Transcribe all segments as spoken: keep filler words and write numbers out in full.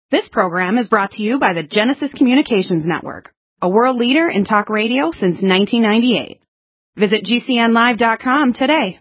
This program is brought to you by the Genesis Communications Network, a world leader in talk radio since nineteen ninety-eight. Visit G C N live dot com today.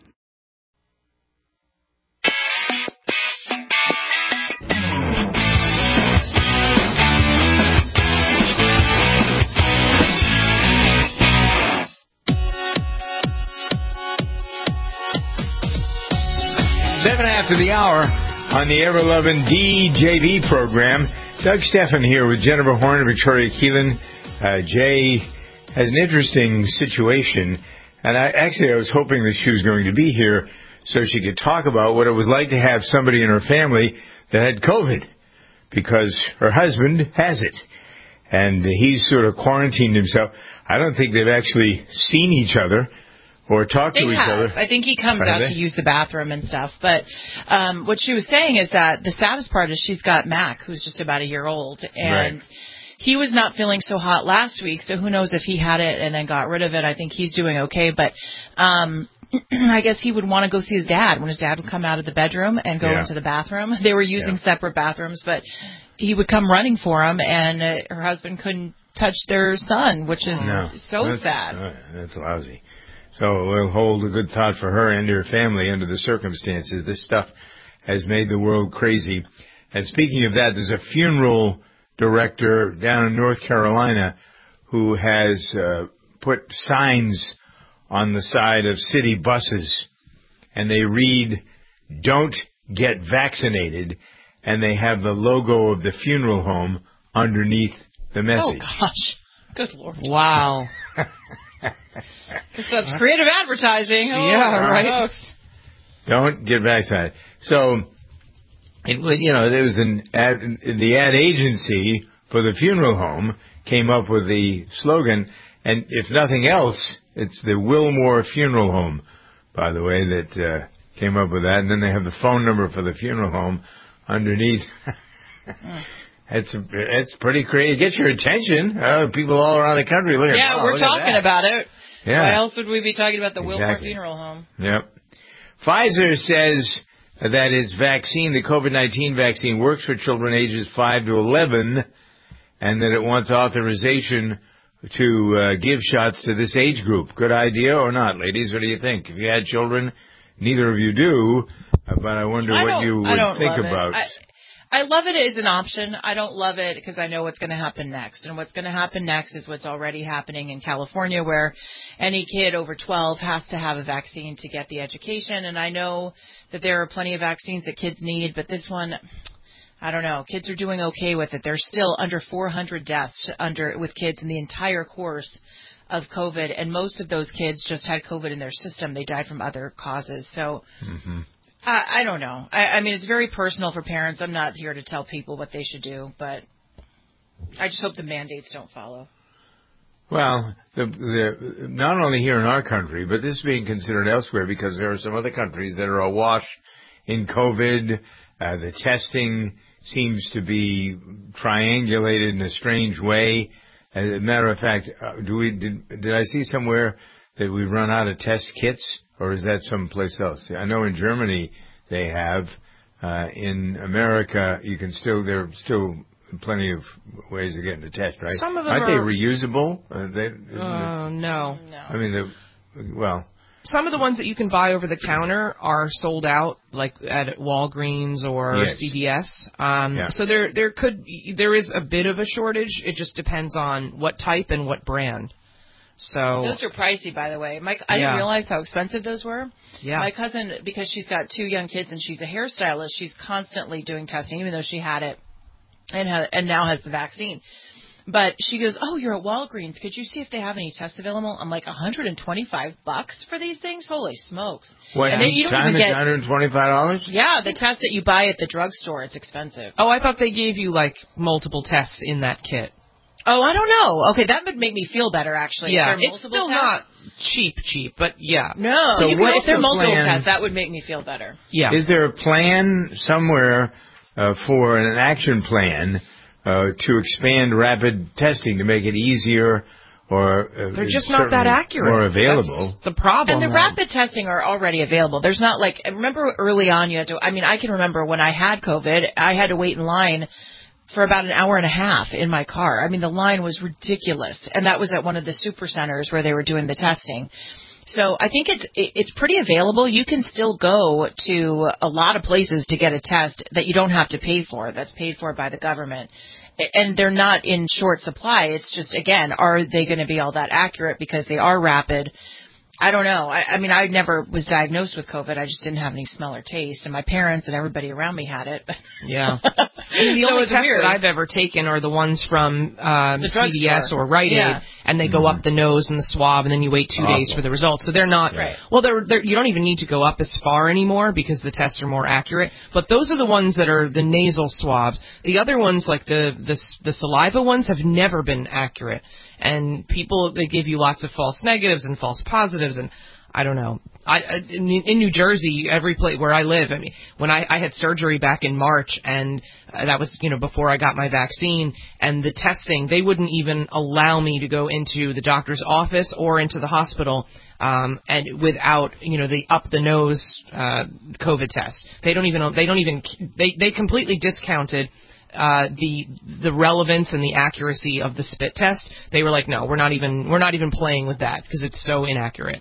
Seven after the hour on the ever-loving D J V program. Doug Steffen here with Jennifer Horn and Victoria Keelan. Uh, Jay has an interesting situation, and I actually I was hoping that she was going to be here so she could talk about what it was like to have somebody in her family that had COVID, because her husband has it, and he's sort of quarantined himself. I don't think they've actually seen each other or talk they to each have. other. I think he comes Are out they? to use the bathroom and stuff. But um, what she was saying is that the saddest part is she's got Mac, who's just about a year old. And right. He was not feeling so hot last week, so who knows if he had it and then got rid of it. I think he's doing okay. But um, I guess he would want to go see his dad when his dad would come out of the bedroom and go Yeah. into the bathroom. They were using Yeah. separate bathrooms, but he would come running for him, and uh, her husband couldn't touch their son, which is No, so that's, sad. Uh, that's lousy. So we'll hold a good thought for her and her family under the circumstances. This stuff has made the world crazy. And speaking of that, there's a funeral director down in North Carolina who has uh, put signs on the side of city buses, and they read, "Don't get vaccinated," and they have the logo of the funeral home underneath the message. Oh, gosh. Good Lord. Wow. That's creative advertising. Oh, Yeah, right. Folks. Don't get vaccinated. So, it, you know, there was an ad, the ad agency for the funeral home came up with the slogan, and if nothing else, it's the Wilmore Funeral Home, by the way, that uh, came up with that. And then they have the phone number for the funeral home underneath. mm. It's it's pretty crazy. It gets your attention. Uh, people all around the country looking. Yeah, oh, we're look at talking that. about it. Yeah. Why else would we be talking about the Exactly. Wilmore Funeral Home? Yep. Pfizer says that its vaccine, the COVID nineteen vaccine, works for children ages five to eleven, and that it wants authorization to uh, give shots to this age group. Good idea or not, ladies? What do you think? If you had children, neither of you do, uh, but I wonder I what don't- you I would don't think love it. about. I, I love it as an option. I don't love it because I know what's going to happen next. And what's going to happen next is what's already happening in California, where any kid over twelve has to have a vaccine to get the education. And I know that there are plenty of vaccines that kids need, but this one, I don't know. Kids are doing okay with it. There's still under four hundred deaths under with kids in the entire course of COVID, and most of those kids just had COVID in their system. They died from other causes. So Mm-hmm. I, I don't know. I, I mean, it's very personal for parents. I'm not here to tell people what they should do, but I just hope the mandates don't follow. Well, the, the, not only here in our country, but this is being considered elsewhere because there are some other countries that are awash in COVID. Uh, the testing seems to be triangulated in a strange way. As a matter of fact, uh, do we did, did I see somewhere that we run out of test kits, or is that someplace else? I know in Germany they have. Uh, in America, you can still there are still plenty of ways of getting a test, right? Some of them Aren't are, they reusable? Uh, they, Uh, no. No. I mean, the, well, Some of the ones that you can buy over the counter are sold out, like at Walgreens or Yes. C V S. Um, Yeah. So there, there could, there is a bit of a shortage. It just depends on what type and what brand. So Those are pricey, by the way. Mike, I Yeah. didn't realize how expensive those were. yeah, My cousin, because she's got two young kids and she's a hairstylist, she's constantly doing testing, even though she had it and had, and now has the vaccine. But she goes, "Oh, you're at Walgreens. Could you see if they have any tests available?" I'm like, one hundred twenty-five bucks for these things? Holy smokes! what And then each you don't time even it's get- one hundred twenty-five dollars? Yeah, the test that you buy at the drugstore, it's expensive. Oh, I thought they gave you like multiple tests in that kit. Oh, I don't know. Okay, that would make me feel better, actually. Yeah, If there are it's multiple still tests- not cheap, cheap, but yeah, No, So you can, what's if there are the multiple plan? tests, that would make me feel better. yeah. Is there a plan somewhere uh, for an action plan uh, to expand rapid testing to make it easier, or uh, They're just it's not that certainly accurate. more available? That's the problem. And the rapid testing are already available. There's not like, remember early on you had to, I mean, I can remember when I had COVID, I had to wait in line for about an hour and a half in my car. I mean, the line was ridiculous. And that was at one of the super centers where they were doing the testing. So I think it's it's pretty available. You can still go to a lot of places to get a test that you don't have to pay for, that's paid for by the government. And they're not in short supply. It's just, again, are they going to be all that accurate because they are rapid? I don't know. I, I mean, I never was diagnosed with COVID. I just didn't have any smell or taste, and my parents and everybody around me had it. Yeah. And the so only tests weird. that I've ever taken are the ones from um, the C V S or Rite Aid, yeah. and they go up the nose and the swab, and then you wait two Awful. days for the results. So they're not. Right. Well, they're, they're you don't even need to go up as far anymore because the tests are more accurate. But those are the ones that are the nasal swabs. The other ones, like the the, the saliva ones, have never been accurate. And people, they give you lots of false negatives and false positives, and I don't know. I, I in, in New Jersey, every place where I live, I mean, when I, I had surgery back in March, and uh, that was, you know, before I got my vaccine, and the testing, they wouldn't even allow me to go into the doctor's office or into the hospital, um, and without, you know, the up the nose uh, COVID test. They don't even. They don't even. They they completely discounted uh the the relevance and the accuracy of the spit test. They were like, no, we're not even we're not even playing with that because it's so inaccurate.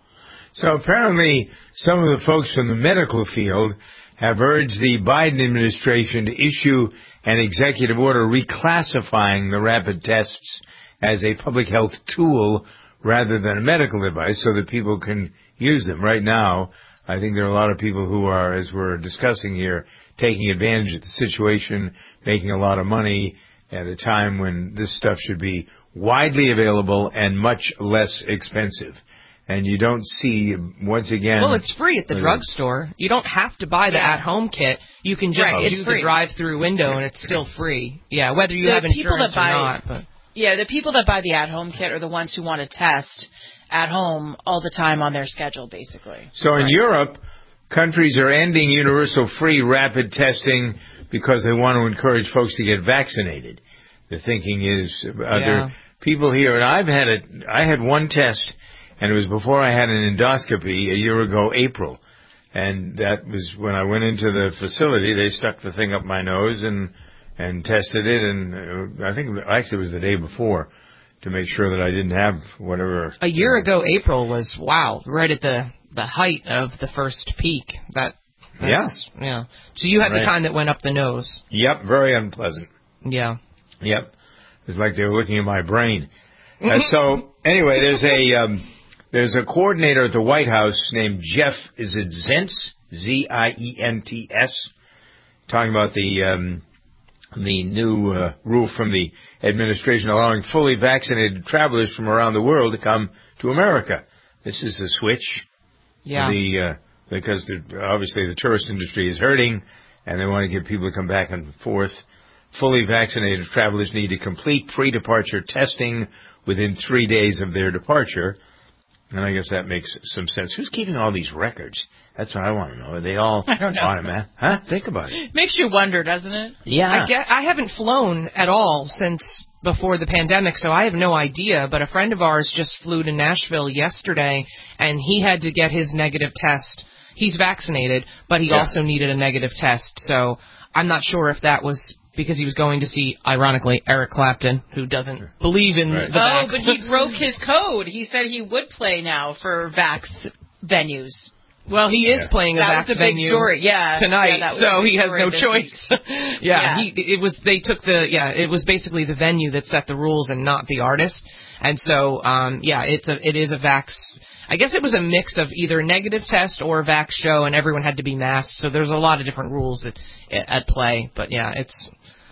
So apparently some of the folks from the medical field have urged the Biden administration to issue an executive order reclassifying the rapid tests as a public health tool rather than a medical device so that people can use them. Right now, I think there are a lot of people who are, as we're discussing here, taking advantage of the situation, making a lot of money at a time when this stuff should be widely available and much less expensive. And you don't see, once again... Well, it's free at the drugstore. You don't have to buy the Yeah. at-home kit. You can just Right, do it's the free. drive-through window, and it's still free. Yeah, whether you The have people insurance that buy- or not. But. Yeah, the people that buy the at-home kit are the ones who want to test at home all the time on their schedule, basically. So in Right. Europe, countries are ending universal free rapid testing because they want to encourage folks to get vaccinated. The thinking is, uh, Yeah. there are people here, and I've had it, I had one test, and it was before I had an endoscopy a year ago, April. And that was when I went into the facility, they stuck the thing up my nose and, and tested it, and uh, I think actually it was the day before to make sure that I didn't have whatever. A year ago, April was, wow, right at the, the height of the first peak. That that's, yeah. yeah. So you had Right. the kind that went up the nose. Yep, very unpleasant. Yeah. Yep. It's like they were looking at my brain. Uh, so anyway, there's a um, there's a coordinator at the White House named Jeff, is it Zients? Z I E N T S, talking about the um, the new uh, rule from the administration allowing fully vaccinated travelers from around the world to come to America. This is a switch. Yeah. The uh, because the, obviously the tourist industry is hurting, and they want to get people to come back and forth. Fully vaccinated travelers need to complete pre-departure testing within three days of their departure. And I guess that makes some sense. Who's keeping all these records? That's what I want to know. Are they all I don't know. on it, man? Huh? Think about it. Makes you wonder, doesn't it? Yeah. I, get, I haven't flown at all since before the pandemic, so I have no idea. But a friend of ours just flew to Nashville yesterday, and he had to get his negative test. He's vaccinated, but he Yeah. also needed a negative test. So I'm not sure if that was because he was going to see, ironically, Eric Clapton, who doesn't believe in Right. the Oh, vax. but he broke his code. He said he would play now for Vax venues. Well, he is Yeah. playing a That vax was a big venue story, yeah. tonight, Yeah, that was a so big he has story no this choice. yeah, Yeah. He, it was. They took the yeah. It was basically the venue that set the rules and not the artist. And so, um, yeah, it's a it is a vax. I guess it was a mix of either a negative test or a vax show, and everyone had to be masked. So there's a lot of different rules at at play. But yeah, it's.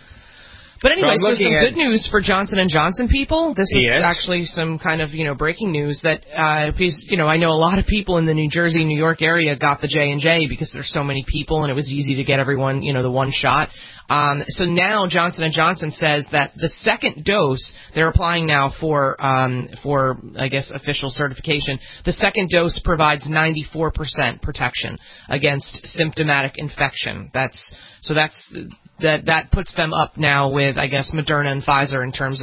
But anyway, So I'm so some looking at- good news for Johnson and Johnson people. This is Yes. actually some kind of, you know, breaking news that, uh, because, you know, I know a lot of people in the New Jersey, New York area got the J and J because there's so many people and it was easy to get everyone, you know, the one shot. Um, so now Johnson and Johnson says that the second dose, they're applying now for, um, for, I guess, official certification. The second dose provides ninety-four percent protection against symptomatic infection. That's, so that's, that that puts them up now with, I guess, Moderna and Pfizer in terms of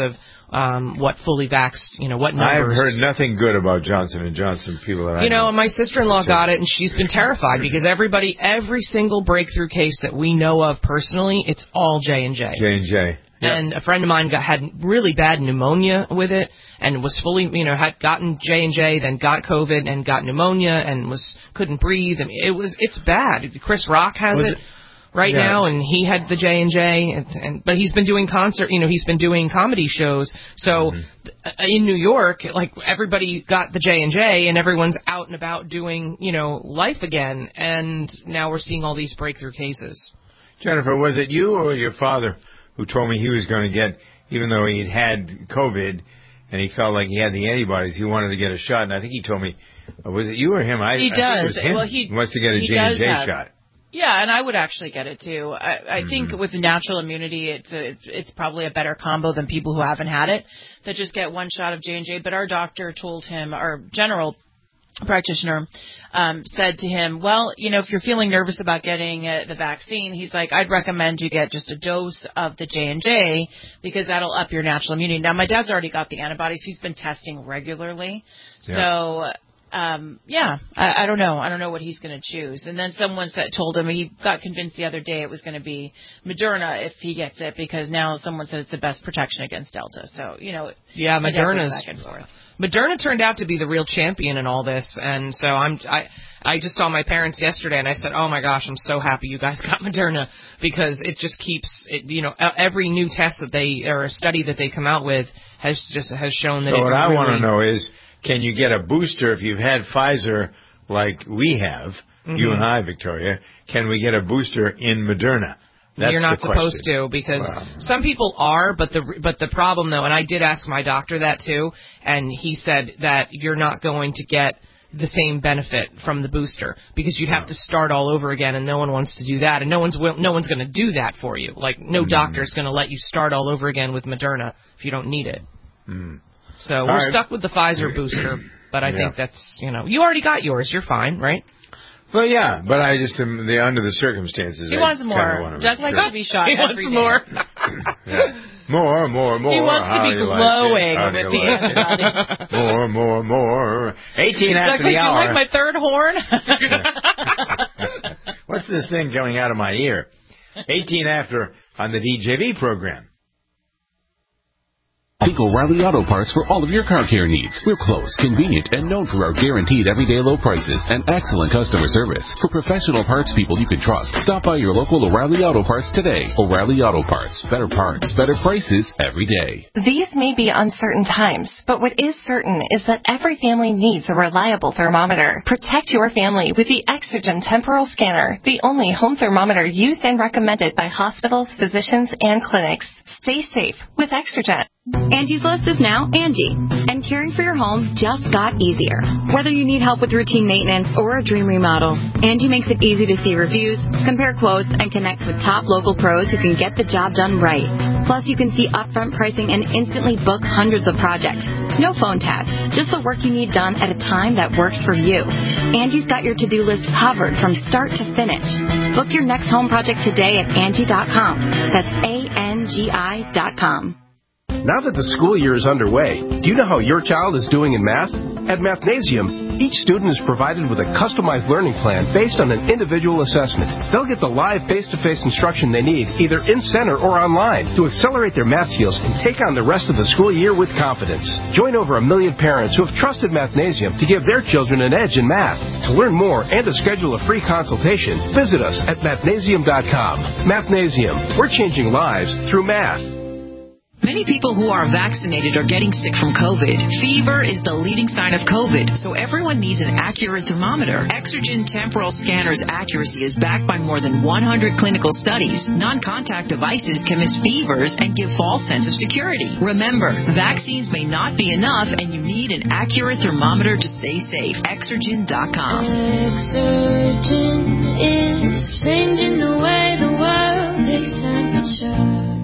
um, what fully vaxxed, you know, what numbers. I've heard nothing good about Johnson and Johnson. People that I you know, know. my sister-in-law so. got it, and she's been terrified because everybody, every single breakthrough case that we know of personally, it's all J and J. J and J. Yep. And a friend of mine got had really bad pneumonia with it, and was fully, you know, had gotten J and J, then got COVID and got pneumonia, and was couldn't breathe. I mean, it was it's bad. Chris Rock has it, it right yeah. now, and he had the J and J, and, and but he's been doing concert, you know, he's been doing comedy shows. So mm-hmm. in New York, like everybody got the J and J, and everyone's out and about doing, you know, life again, and now we're seeing all these breakthrough cases. Jennifer, was it you or your father who told me he was going to get, even though he had COVID and he felt like he had the antibodies, he wanted to get a shot? And I think he told me, uh, was it you or him? I, he I does. Think it was him. Well, he, he wants to get a J and J shot. Yeah, and I would actually get it too. I, I mm-hmm. think with natural immunity, it's a, it's probably a better combo than people who haven't had it that just get one shot of J and J. But our doctor told him, our general practitioner um, said to him, well, you know, if you're feeling nervous about getting uh, the vaccine, he's like, I'd recommend you get just a dose of the J and J because that'll up your natural immunity. Now, my dad's already got the antibodies. He's been testing regularly. Yeah. So, um, yeah, I, I don't know. I don't know what he's going to choose. And then someone said, told him, he got convinced the other day it was going to be Moderna if he gets it because now someone said it's the best protection against Delta. So, you know, yeah, Moderna's back and forth. Moderna turned out to be the real champion in all this, and so I'm I I just saw my parents yesterday, and I said, oh my gosh, I'm so happy you guys got Moderna because it just keeps it, you know, every new test that they or a study that they come out with has just has shown that. So it what really, I want to know is, can you get a booster if you've had Pfizer like we have, mm-hmm. you and I, Victoria? Can we get a booster in Moderna? That's You're not supposed question. to because wow. some people are, but the but the problem though, and I did ask my doctor that too, and he said that you're not going to get the same benefit from the booster because you'd have wow. to start all over again, and no one wants to do that, and no one's will, no one's going to do that for you. Like no mm. doctor's going to let you start all over again with Moderna if you don't need it. Mm. So all we're right. stuck with the Pfizer booster, but I yeah. think that's you know you already got yours. You're fine, right? Well, yeah, but I just am the under the circumstances. He I wants more. Want Doug likes to be shot he every wants day. more. yeah. More, more, more. He wants How to be glowing like with the like More, more, more. Eighteen Doug, after the you hour. like my third horn? What's this thing coming out of my ear? Eighteen after on the D J V program. Think O'Reilly Auto Parts for all of your car care needs. We're close, convenient, and known for our guaranteed everyday low prices and excellent customer service. For professional parts people you can trust, stop by your local O'Reilly Auto Parts today. O'Reilly Auto Parts. Better parts, better prices every day. These may be uncertain times, but what is certain is that every family needs a reliable thermometer. Protect your family with the Exergen Temporal Scanner, the only home thermometer used and recommended by hospitals, physicians, and clinics. Stay safe with Exergen. Angie's List is now Angie, and caring for your home just got easier. Whether you need help with routine maintenance or a dream remodel, Angie makes it easy to see reviews, compare quotes, and connect with top local pros who can get the job done right. Plus, you can see upfront pricing and instantly book hundreds of projects. No phone tag, just the work you need done at a time that works for you. Angie's got your to-do list covered from start to finish. Book your next home project today at Angie dot com. That's A N G I dot com. Now that the school year is underway, do you know how your child is doing in math? At Mathnasium, each student is provided with a customized learning plan based on an individual assessment. They'll get the live face-to-face instruction they need, either in center or online, to accelerate their math skills and take on the rest of the school year with confidence. Join over a million parents who have trusted Mathnasium to give their children an edge in math. To learn more and to schedule a free consultation, visit us at mathnasium dot com. Mathnasium, we're changing lives through math. Many people who are vaccinated are getting sick from COVID. Fever is the leading sign of COVID, so everyone needs an accurate thermometer. Exergen Temporal Scanner's accuracy is backed by more than one hundred clinical studies. Non-contact devices can miss fevers and give false sense of security. Remember, vaccines may not be enough, and you need an accurate thermometer to stay safe. Exergen dot com. Exergen is changing the way the world takes temperature.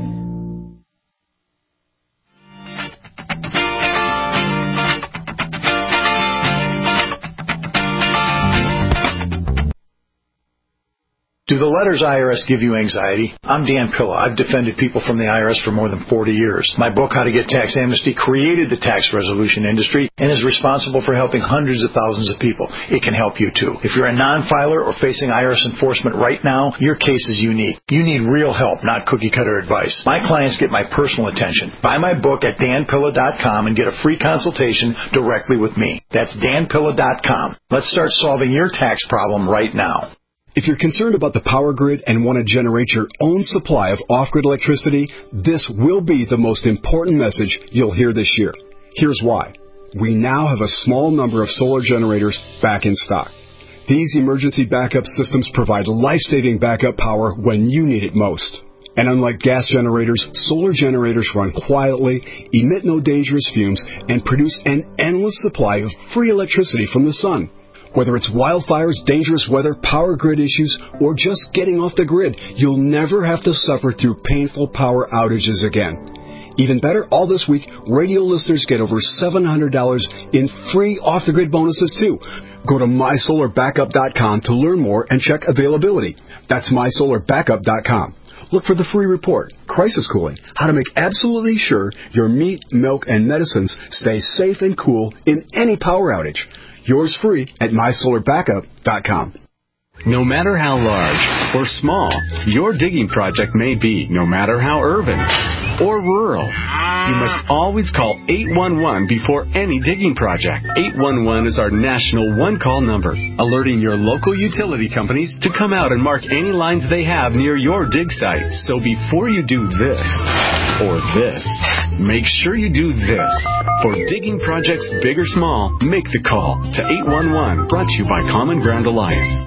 Do the letters I R S give you anxiety? I'm Dan Pilla. I've defended people from the I R S for more than forty years. My book, How to Get Tax Amnesty, created the tax resolution industry and is responsible for helping hundreds of thousands of people. It can help you too. If you're a non-filer or facing I R S enforcement right now, your case is unique. You need real help, not cookie-cutter advice. My clients get my personal attention. Buy my book at dan pilla dot com and get a free consultation directly with me. That's dan pilla dot com. Let's start solving your tax problem right now. If you're concerned about the power grid and want to generate your own supply of off-grid electricity, this will be the most important message you'll hear this year. Here's why. We now have a small number of solar generators back in stock. These emergency backup systems provide life-saving backup power when you need it most. And unlike gas generators, solar generators run quietly, emit no dangerous fumes, and produce an endless supply of free electricity from the sun. Whether it's wildfires, dangerous weather, power grid issues, or just getting off the grid, you'll never have to suffer through painful power outages again. Even better, all this week, radio listeners get over seven hundred dollars in free off-the-grid bonuses, too. Go to my solar backup dot com to learn more and check availability. That's my solar backup dot com. Look for the free report, Crisis Cooling, how to make absolutely sure your meat, milk, and medicines stay safe and cool in any power outage. Yours free at my solar backup dot com. No matter how large or small your digging project may be, no matter how urban or rural, you must always call eight one one before any digging project. eight one one is our national one-call number, alerting your local utility companies to come out and mark any lines they have near your dig site. So before you do this or this, make sure you do this. For digging projects big or small, make the call to eight one one, brought to you by Common Ground Alliance.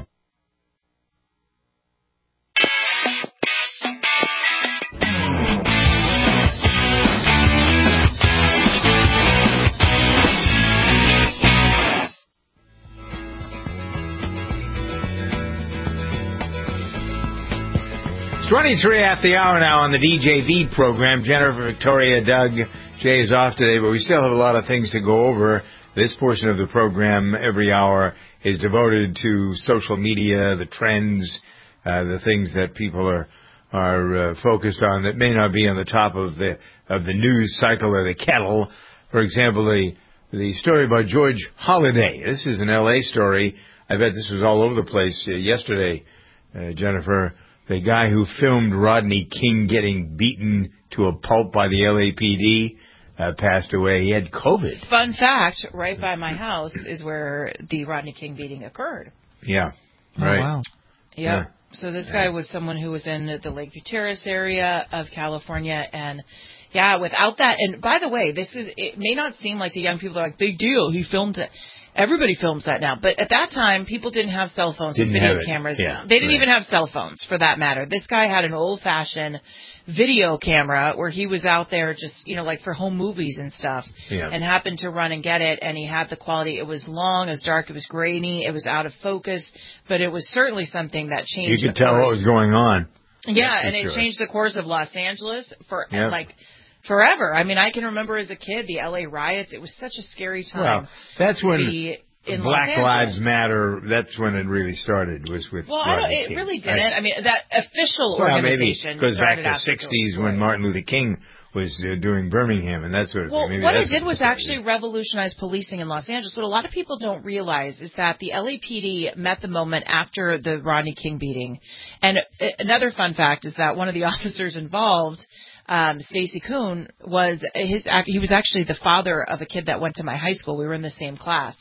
twenty-three after the hour now on the D J V program. Jennifer, Victoria, Doug, Jay is off today, but we still have a lot of things to go over. This portion of the program every hour is devoted to social media, the trends, uh, the things that people are are uh, focused on that may not be on the top of the of the news cycle or the kettle. For example, the the story about George Holiday. This is an L A story. I bet this was all over the place uh, yesterday, uh, Jennifer. The guy who filmed Rodney King getting beaten to a pulp by the L A P D uh, passed away. He had COVID. Fun fact, right by my house is where the Rodney King beating occurred. Yeah. Right. Oh, wow. Yep. Yeah. So this guy was someone who was in the Lake View Terrace area of California, and yeah, without that, and by the way, this is, it may not seem like to young people, they're like, big deal, he filmed it. Everybody films that now. But at that time, people didn't have cell phones Didn't with video have it. cameras. Yeah, they didn't right. even have cell phones, for that matter. This guy had an old-fashioned video camera where he was out there just, you know, like for home movies and stuff, Yeah. and happened to run and get it, and he had the quality. It was long, it was dark, it was grainy, it was out of focus, but it was certainly something that changed You could the tell course. what was going on. Yeah, That's for and it sure. changed the course of Los Angeles for, Yep. like, forever. I mean, I can remember as a kid, the L A riots. It was such a scary time. Well, that's to when be in Black Los Lives Angeles. Matter, that's when it really started, was with Well, I don't, Rodney it King. really didn't. I, mean, that official Well, maybe organization it goes back started to after sixties George when Floyd. Martin Luther King was uh, doing Birmingham and that sort of Well, thing. Maybe what it that's did was started. actually revolutionize policing in Los Angeles. What a lot of people don't realize is that the L A P D met the moment after the Rodney King beating. And uh, another fun fact is that one of the officers involved, um, Stacy Kuhn, was his. He was actually the father of a kid that went to my high school. We were in the same class.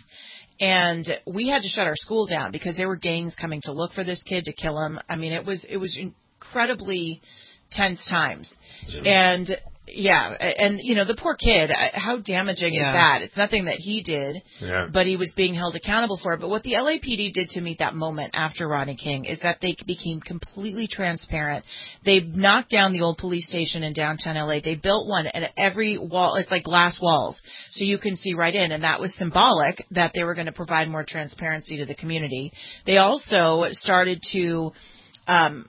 And we had to shut our school down because there were gangs coming to look for this kid to kill him. I mean, it was it was incredibly tense times. And yeah, and you know, the poor kid, how damaging Yeah. is that? It's nothing that he did, Yeah. but he was being held accountable for it. But what the L A P D did to meet that moment after Rodney King is that they became completely transparent. They knocked down the old police station in downtown L A. They built one, and every wall, it's like glass walls, so you can see right in. And that was symbolic that they were going to provide more transparency to the community. They also started to um,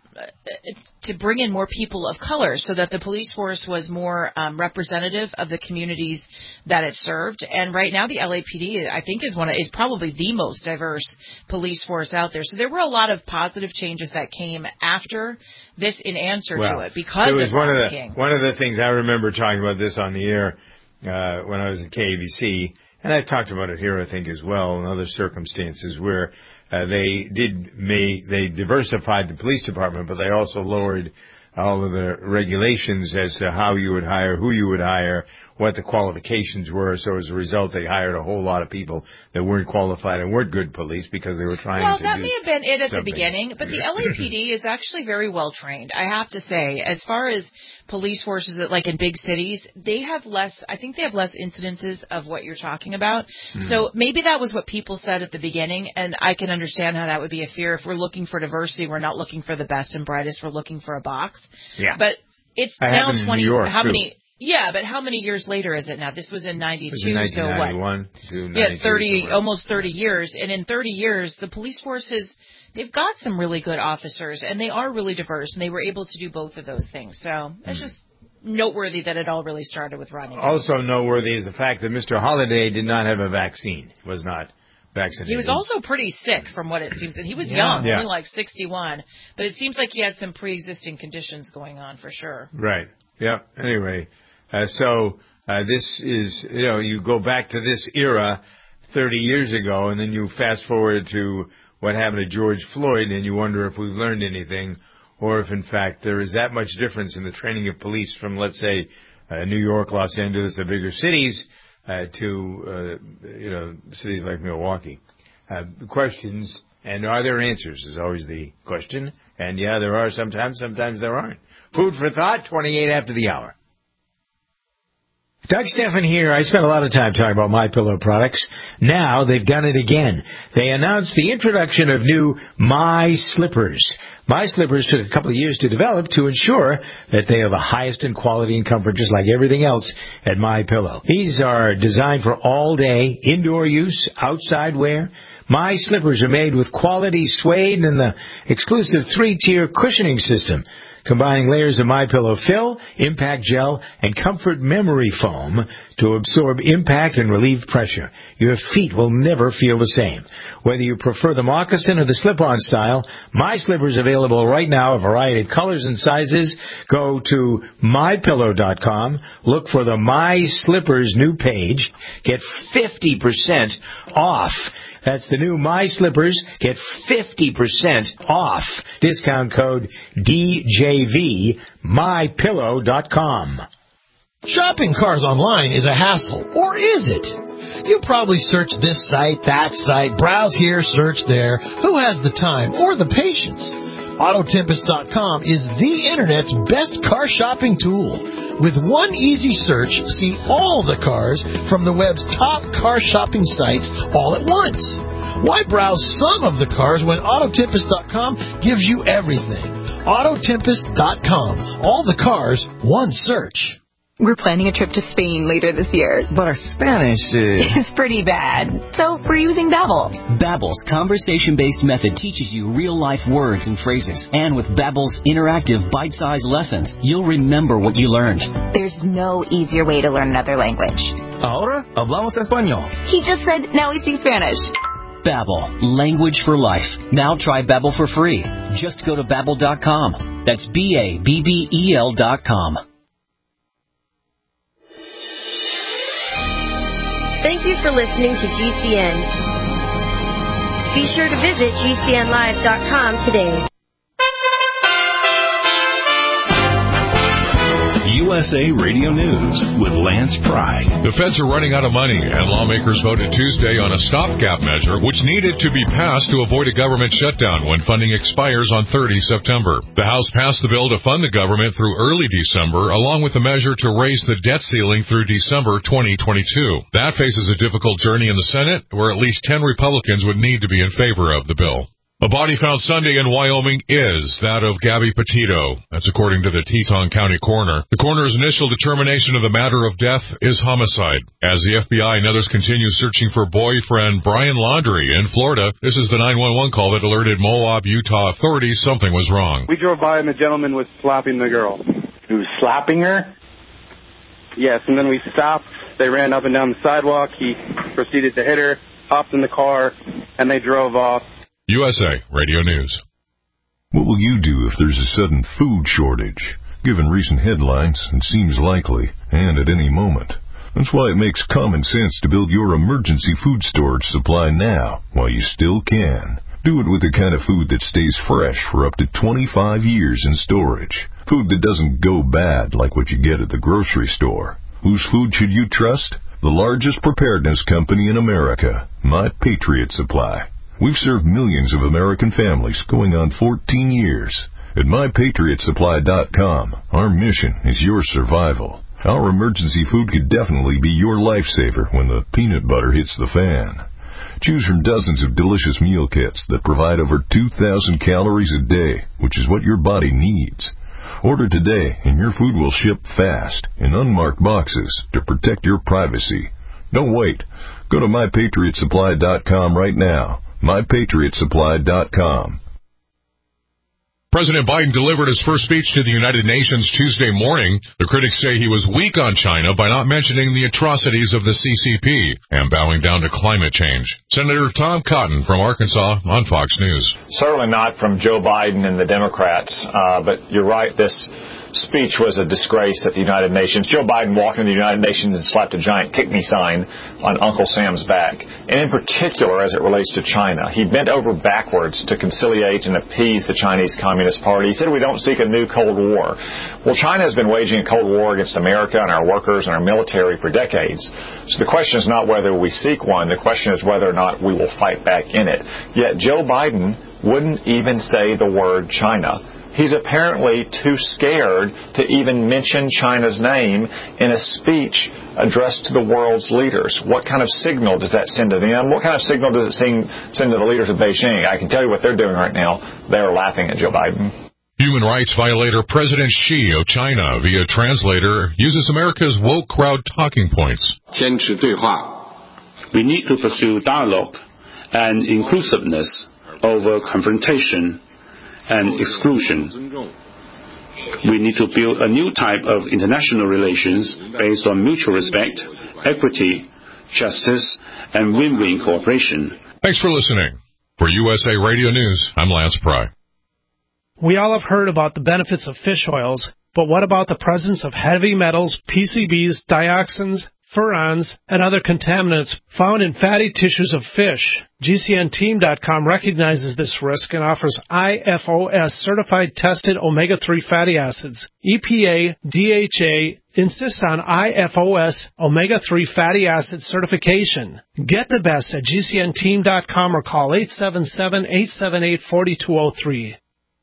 to bring in more people of color so that the police force was more um, representative of the communities that it served. And right now the L A P D, I think, is one of, is probably the most diverse police force out there. So there were a lot of positive changes that came after this in answer well, to it because it was of one Rodney of the, King. One of the things I remember talking about this on the air uh, when I was at K A B C, and I've talked about it here, I think, as well in other circumstances where Uh, they did may they diversified the police department, but they also lowered all of the regulations as to how you would hire, who you would hire, what the qualifications were. So as a result, they hired a whole lot of people that weren't qualified and weren't good police because they were trying well, to that do may have been it at something. the beginning, but the L A P D is actually very well trained, I have to say. As far as police forces, like in big cities, they have less, I think they have less incidences of what you're talking about. Mm. So maybe that was what people said at the beginning, and I can understand how that would be a fear. If we're looking for diversity, we're not looking for the best and brightest, we're looking for a box. Yeah. But it's that now twenty. In New York, how too. many? Yeah, but how many years later is it now? This was in ninety-two, in so what? To yeah, thirty, almost thirty years. And in thirty years, the police forces, they've got some really good officers, and they are really diverse, and they were able to do both of those things. So it's mm. just noteworthy that it all really started with Rodney King. Also noteworthy is the fact that Mister Holliday did not have a vaccine, was not vaccinated. He was also pretty sick from what it seems, and he was yeah. young, yeah. only like sixty-one, but it seems like he had some pre-existing conditions going on for sure. Right. Yeah. Anyway, uh, so uh, this is, you know, you go back to this era thirty years ago, and then you fast forward to what happened to George Floyd, and you wonder if we've learned anything, or if, in fact, there is that much difference in the training of police from, let's say, uh, New York, Los Angeles, the bigger cities, uh, to, uh, you know, cities like Milwaukee. Uh, questions, and are there answers is always the question. And, yeah, there are sometimes, sometimes there aren't. Food for thought, twenty-eight after the hour. Doug Steffen here. I spent a lot of time talking about MyPillow products. Now they've done it again. They announced the introduction of new My Slippers. My Slippers took a couple of years to develop to ensure that they are the highest in quality and comfort, just like everything else at MyPillow. These are designed for all-day indoor use, outside wear. My Slippers are made with quality suede and the exclusive three-tier cushioning system, combining layers of MyPillow fill, impact gel, and comfort memory foam to absorb impact and relieve pressure. Your feet will never feel the same. Whether you prefer the moccasin or the slip-on style, My Slippers available right now, a variety of colors and sizes. Go to my pillow dot com, look for the My Slippers new page, get fifty percent off. That's the new My Slippers. Get fifty percent off. Discount code D J V, my pillow dot com. Shopping cars online is a hassle, or is it? You probably search this site, that site, browse here, search there. Who has the time or the patience? Auto Tempest dot com is the Internet's best car shopping tool. With one easy search, see all the cars from the web's top car shopping sites all at once. Why browse some of the cars when Auto Tempest dot com gives you everything? Auto Tempest dot com. All the cars, one search. We're planning a trip to Spain later this year. But our Spanish is... is pretty bad. So we're using Babbel. Babbel's conversation-based method teaches you real-life words and phrases. And with Babbel's interactive bite-sized lessons, you'll remember what you learned. There's no easier way to learn another language. Ahora hablamos español. He just said, now we speak Spanish. Babbel, language for life. Now try Babbel for free. Just go to Babbel dot com. That's B A B B E L dot com. Thank you for listening to G C N. Be sure to visit G C N live dot com today. U S A Radio News with Lance Pry. The feds are running out of money, and lawmakers voted Tuesday on a stopgap measure which needed to be passed to avoid a government shutdown when funding expires on the thirtieth of September. The House passed the bill to fund the government through early December, along with a measure to raise the debt ceiling through December twenty twenty-two. That faces a difficult journey in the Senate, where at least ten Republicans would need to be in favor of the bill. A body found Sunday in Wyoming is that of Gabby Petito. That's according to the Teton County coroner. The coroner's initial determination of the matter of death is homicide. As the F B I and others continue searching for boyfriend Brian Laundrie in Florida, this is the nine one one call that alerted Moab, Utah authorities something was wrong. We drove by and the gentleman was slapping the girl. He was slapping her? Yes, and then we stopped. They ran up and down the sidewalk. He proceeded to hit her, hopped in the car, and they drove off. U S A Radio News. What will you do if there's a sudden food shortage? Given recent headlines, it seems likely, and at any moment. That's why it makes common sense to build your emergency food storage supply now, while you still can. Do it with the kind of food that stays fresh for up to twenty-five years in storage. Food that doesn't go bad like what you get at the grocery store. Whose food should you trust? The largest preparedness company in America, My Patriot Supply. We've served millions of American families going on fourteen years. At my patriot supply dot com, our mission is your survival. Our emergency food could definitely be your lifesaver when the peanut butter hits the fan. Choose from dozens of delicious meal kits that provide over two thousand calories a day, which is what your body needs. Order today and your food will ship fast in unmarked boxes to protect your privacy. Don't wait. Go to my patriot supply dot com right now. my patriot supply dot com. President Biden delivered his first speech to the United Nations Tuesday morning. The critics say he was weak on China by not mentioning the atrocities of the C C P and bowing down to climate change. Senator Tom Cotton from Arkansas on Fox News. Certainly not from Joe Biden and the Democrats, uh, but you're right, this speech was a disgrace at the United Nations. Joe Biden walked into the United Nations and slapped a giant kick me sign on Uncle Sam's back. And in particular, as it relates to China, he bent over backwards to conciliate and appease the Chinese Communist Party. He said we don't seek a new Cold War. Well, China has been waging a Cold War against America and our workers and our military for decades. So the question is not whether we seek one. The question is whether or not we will fight back in it. Yet Joe Biden wouldn't even say the word China. He's apparently too scared to even mention China's name in a speech addressed to the world's leaders. What kind of signal does that send to them? What kind of signal does it send, send to the leaders of Beijing? I can tell you what they're doing right now. They're laughing at Joe Biden. Human rights violator President Xi of China, via translator, uses America's woke crowd talking points. We need to pursue dialogue and inclusiveness over confrontation and exclusion. We need to build a new type of international relations based on mutual respect, equity, justice, and win-win cooperation. Thanks for listening. For U S A Radio News, I'm Lance Pry. We all have heard about the benefits of fish oils, but what about the presence of heavy metals, P C Bs, dioxins, furans, and other contaminants found in fatty tissues of fish? G C N team dot com recognizes this risk and offers I F O S-certified tested omega three fatty acids. E P A, D H A insist on I F O S omega three fatty acid certification. Get the best at G C N team dot com or call eight seven seven, eight seven eight, four two zero three.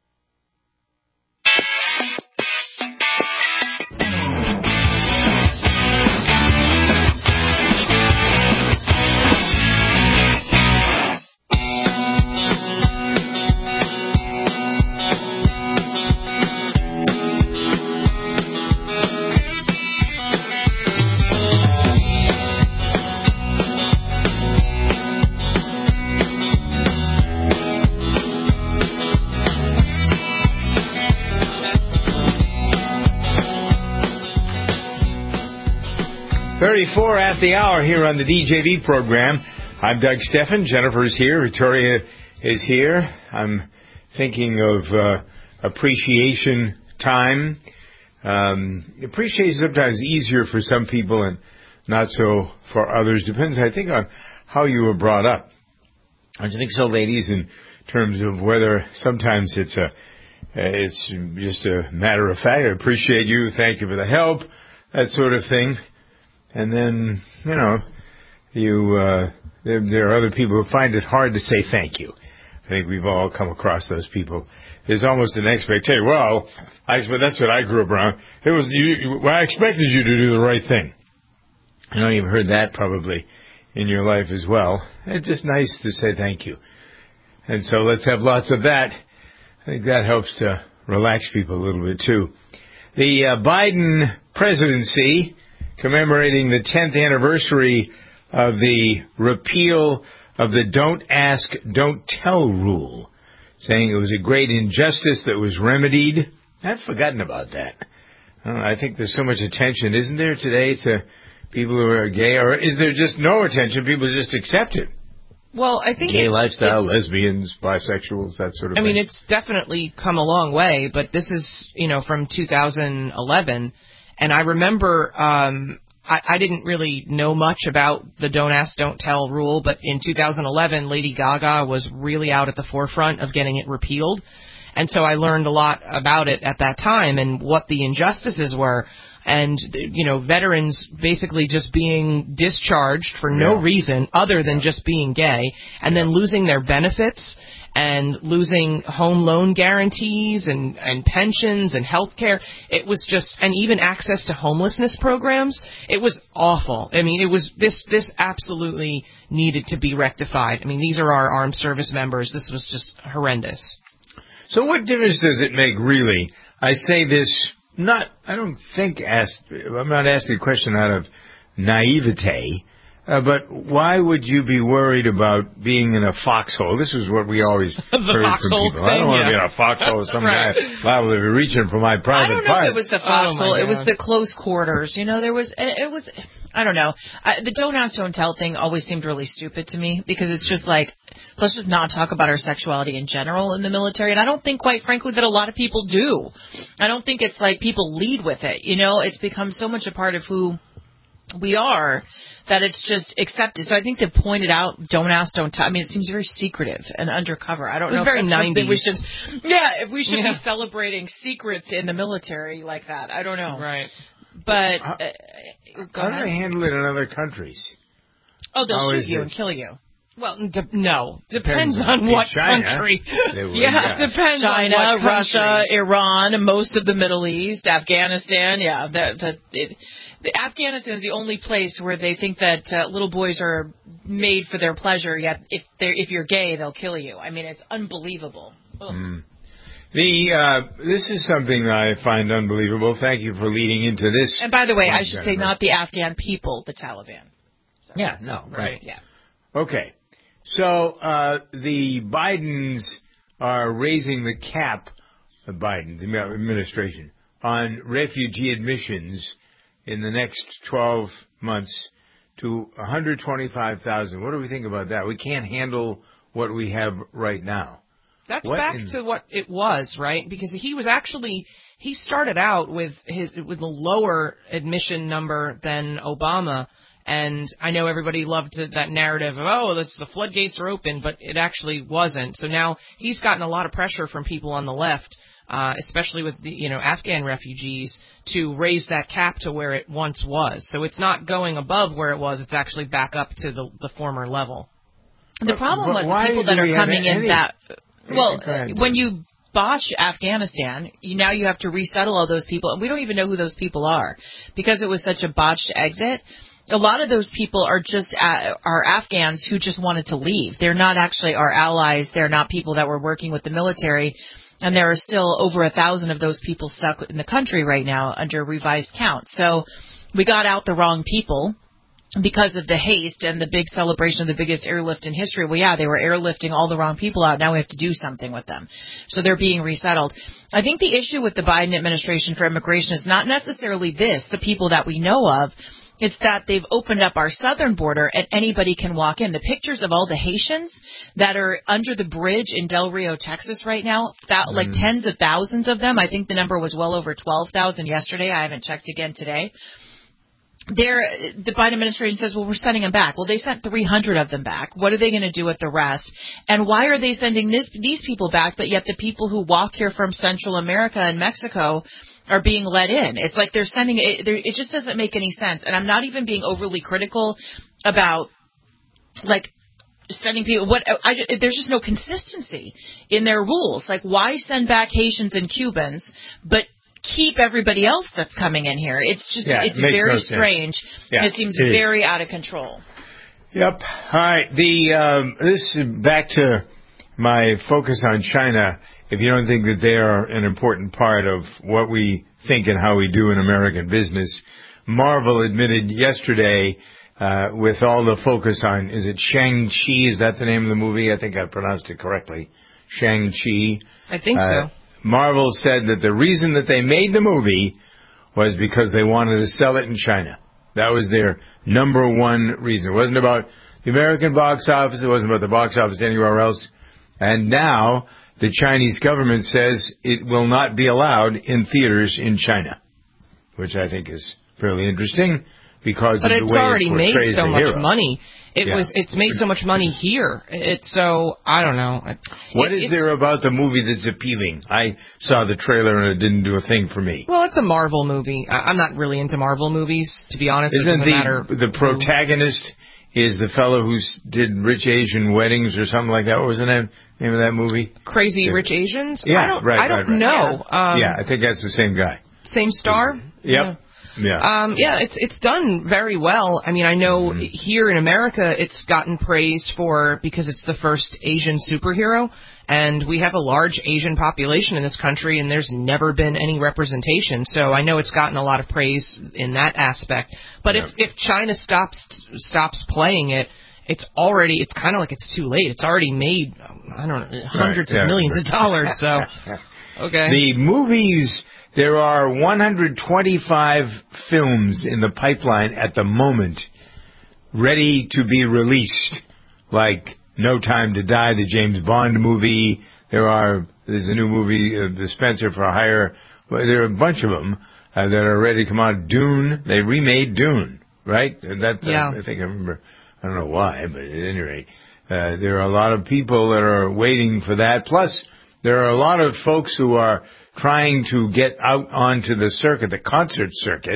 thirty-four at the hour here on the D J V program. I'm Doug Steffen. Jennifer's here. Victoria is here. I'm thinking of uh, appreciation time. Um, appreciation sometimes easier for some people and not so for others. Depends, I think, on how you were brought up. Don't you think so, ladies, in terms of whether sometimes it's a it's just a matter of fact. I appreciate you. Thank you for the help. That sort of thing. And then, you know, you uh, there, there are other people who find it hard to say thank you. I think we've all come across those people. There's almost an expectation. Well, I, that's what I grew up around. It was you, well, I expected you to do the right thing. I know you've heard that probably in your life as well. It's just nice to say thank you. And so let's have lots of that. I think that helps to relax people a little bit, too. The uh, Biden presidency, commemorating the tenth anniversary of the repeal of the Don't Ask, Don't Tell rule, saying it was a great injustice that was remedied. I've forgotten about that. I, don't know, I think there's so much attention, isn't there, today to people who are gay? Or is there just no attention? People just accept it. Well, I think gay it, lifestyle, lesbians, bisexuals, that sort of I thing. mean, it's definitely come a long way, but this is, you know, from two thousand eleven, and I remember um, I, I didn't really know much about the Don't Ask, Don't Tell rule, but in two thousand eleven, Lady Gaga was really out at the forefront of getting it repealed, and so I learned a lot about it at that time and what the injustices were. And, you know, veterans basically just being discharged for no yeah. reason other than just being gay, and then losing their benefits and losing home loan guarantees and, and pensions and health care. It was just, and even access to homelessness programs. It was awful. I mean, it was, this, this absolutely needed to be rectified. I mean, these are our armed service members. This was just horrendous. So what difference does it make, really? I say this... Not, I don't think asked, I'm not asking the question out of naivete, uh, but why would you be worried about being in a foxhole? This is what we always heard from people. Thing, I don't want yeah. to be in a foxhole with some right. guy liable to be reaching for my private I don't know part. if it was the foxhole. Oh it was the close quarters. You know, there was, it was, I don't know. I, the Don't Ask, Don't Tell thing always seemed really stupid to me because it's just like, let's just not talk about our sexuality in general in the military. And I don't think, quite frankly, that a lot of people do. I don't think it's like people lead with it. You know, it's become so much a part of who we are that it's just accepted. So I think to point it out, don't ask, don't tell. I mean, it seems very secretive and undercover. I don't it was know. Very if that's nineties. We should, yeah, if we should yeah. be celebrating secrets in the military like that. I don't know. Right. But how, uh, how do they handle it in other countries? Oh, they'll how shoot you it? and kill you. Well, de- no. Depends, depends on what China, country. Would, yeah, yeah, depends China, on what Russia, country. Iran, most of the Middle East, Afghanistan. Yeah, the, the, it, the Afghanistan is the only place where they think that uh, little boys are made for their pleasure. Yet, if they're if you're gay, they'll kill you. I mean, it's unbelievable. Mm. The uh, this is something I find unbelievable. Thank you for leading into this. And by the way, I should say not the Afghan people, the Taliban. So, yeah, no, right. right. Yeah. Okay. So uh, the Bidens are raising the cap, the Biden, the administration, on refugee admissions in the next twelve months to one hundred twenty-five thousand. What do we think about that? We can't handle what we have right now. That's what back in... to what it was, right? Because he was actually, he started out with his with a lower admission number than Obama. And I know everybody loved that narrative of, oh, that's, the floodgates are open, but it actually wasn't. So now he's gotten a lot of pressure from people on the left, uh, especially with the, you know, Afghan refugees, to raise that cap to where it once was. So it's not going above where it was. It's actually back up to the, the former level. The problem but was the people that are coming in any... that, well, ahead, when you botch Afghanistan, you, now you have to resettle all those people, and we don't even know who those people are because it was such a botched exit. A lot of those people are just uh, are Afghans who just wanted to leave. They're not actually our allies. They're not people that were working with the military. And there are still over a thousand of those people stuck in the country right now under revised count. So we got out the wrong people because of the haste and the big celebration of the biggest airlift in history. Well, yeah, they were airlifting all the wrong people out. Now we have to do something with them. So they're being resettled. I think the issue with the Biden administration for immigration is not necessarily this, the people that we know of. It's that they've opened up our southern border and anybody can walk in. The pictures of all the Haitians that are under the bridge in Del Rio, Texas right now, th- mm. like tens of thousands of them. I think the number was well over twelve thousand yesterday. I haven't checked again today. They're, the Biden administration says, well, we're sending them back. Well, they sent three hundred of them back. What are they going to do with the rest? And why are they sending this, these people back, but yet the people who walk here from Central America and Mexico are being let in? It's like they're sending it. It just doesn't make any sense. And I'm not even being overly critical about, like, sending people. What I, there's just no consistency in their rules. Like, why send back Haitians and Cubans, but keep everybody else that's coming in here? It's just, yeah, it's it very no strange. Yeah, it seems it very out of control. Yep. All right. The um, this is back to my focus on China, if you don't think that they are an important part of what we think and how we do in American business, Marvel admitted yesterday, uh, with all the focus on, is it Shang-Chi? Is that the name of the movie? I think I pronounced it correctly. Shang-Chi. I think uh, so. Marvel said that the reason that they made the movie was because they wanted to sell it in China. That was their number one reason. It wasn't about the American box office. It wasn't about the box office anywhere else. And now the Chinese government says it will not be allowed in theaters in China, which I think is fairly interesting because but of the it's way already it made portrays so the much hero. money. It Yeah. was. It's made so much money here. It's so I don't know. What it, is there about the movie that's appealing? I saw the trailer and it didn't do a thing for me. Well, it's a Marvel movie. I, I'm not really into Marvel movies, to be honest. Isn't it doesn't the matter the protagonist is the fellow who did Rich Asian Weddings or something like that? What was the name, name of that movie? Crazy Yeah. Rich Asians? Yeah, I don't, right, I don't right, right. know. Um, yeah, I think that's the same guy. Same star? Yep. Yeah. Yeah. Um, yeah, it's it's done very well. I mean, I know Mm-hmm. here in America it's gotten praise for because it's the first Asian superhero, and we have a large Asian population in this country, and there's never been any representation. So I know it's gotten a lot of praise in that aspect. But Yep. if if China stops stops playing it, it's already it's kind of like it's too late. It's already made I don't know hundreds Right, yeah. of millions of dollars. So okay, The movies. There are one hundred twenty-five films in the pipeline at the moment ready to be released, like No Time to Die, the James Bond movie. There are there's a new movie, uh, The Spencer for Hire. Well, there are a bunch of them uh, that are ready to come out. Dune, they remade Dune, right? And that uh, Yeah. I think I remember. I don't know why, but at any rate, uh, there are a lot of people that are waiting for that. Plus, there are a lot of folks who are trying to get out onto the circuit, the concert circuit.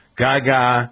Gaga,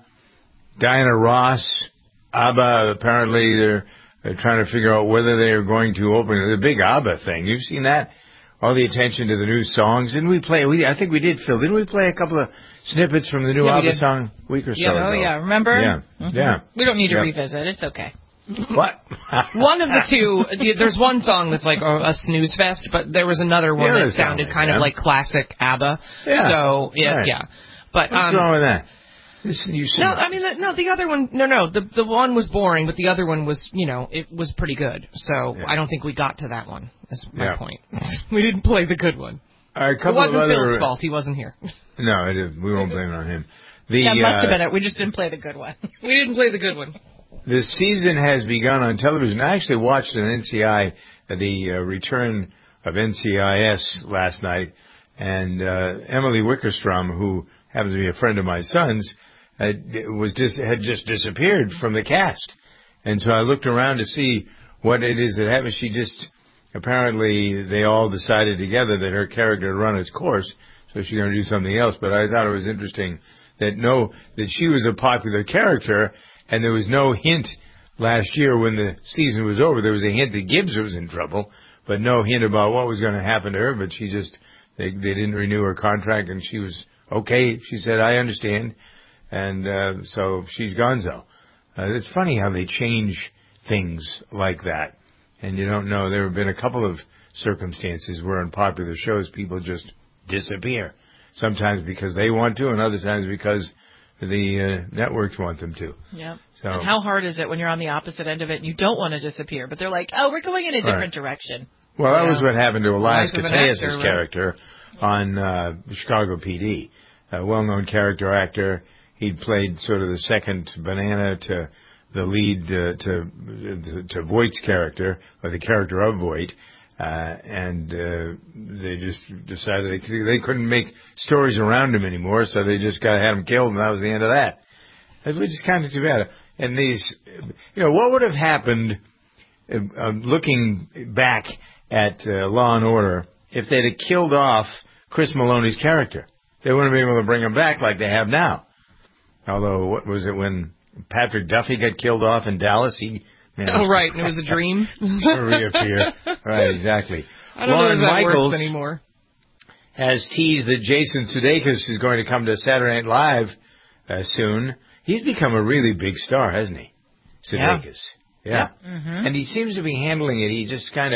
Diana Ross, ABBA, apparently they're, they're trying to figure out whether they're going to open the big ABBA thing. You've seen that? All the attention to the new songs. Didn't we play, we, I think we did, Phil, didn't we play a couple of snippets from the new Yeah, we ABBA did. song a week or so Yeah, ago? oh yeah, remember? Yeah, Mhm. yeah. We don't need to Yep. revisit. It's okay. What? One of the two, there's one song that's like a, a snooze fest, but there was another one Yeah, that that sound sounded like kind that. of like classic ABBA. Yeah. So, yeah, Right. yeah. But, What's um, wrong with that? This, you no, I mean, the, no, the other one, no, no, the the one was boring, but the other one was, you know, it was pretty good. So Yeah. I don't think we got to that one. That's my Yeah. point. We didn't play the good one. All right, a It couple wasn't of other, Phil's fault. He wasn't here. No, it is, we won't blame it on him. The, that must uh, have been it. We just didn't play the good one. We didn't play the good one. The season has begun on television. I actually watched an N C I, uh, the uh, return of N C I S last night, and uh, Emily Wickerstrom, who happens to be a friend of my son's, uh, was just had just disappeared from the cast. And so I looked around to see what it is that happened. She just apparently they all decided together that her character had run its course, so she's going to do something else. But I thought it was interesting that no, that she was a popular character. And there was no hint last year when the season was over. There was a hint that Gibbs was in trouble, but no hint about what was going to happen to her. But she just, they, they didn't renew her contract, and she was okay. She said, I understand. And uh, so she's gonzo. Uh, it's funny how they change things like that. And you don't know. There have been a couple of circumstances where on popular shows people just disappear. Sometimes because they want to, and other times because the uh, networks want them to. Yeah. So, and how hard is it when you're on the opposite end of it and you don't want to disappear, but they're like, oh, we're going in a different Right. direction. Well, that Yeah. was what happened to Elias Life of an Koteas' actor, right? character on uh, Chicago P D. A well-known character actor. He'd played sort of the second banana to the lead uh, to to Voight's character, or the character of Voight. Uh, and uh, they just decided they, could, they couldn't make stories around him anymore, so they just got to have him killed, and that was the end of that. Which is kind of too bad. And these, you know, what would have happened, uh, uh, looking back at uh, Law and Order, if they'd have killed off Chris Maloney's character? They wouldn't have been able to bring him back like they have now. Although, what was it when Patrick Duffy got killed off in Dallas? He Man, oh, right, and it was a dream. to reappear. Right, exactly. I don't Lauren know if that Michaels works anymore. has teased that Jason Sudeikis is going to come to Saturday Night Live uh, soon. He's become a really big star, hasn't he? Sudeikis. Yeah. Yeah. Mm-hmm. And he seems to be handling it. He just kind of,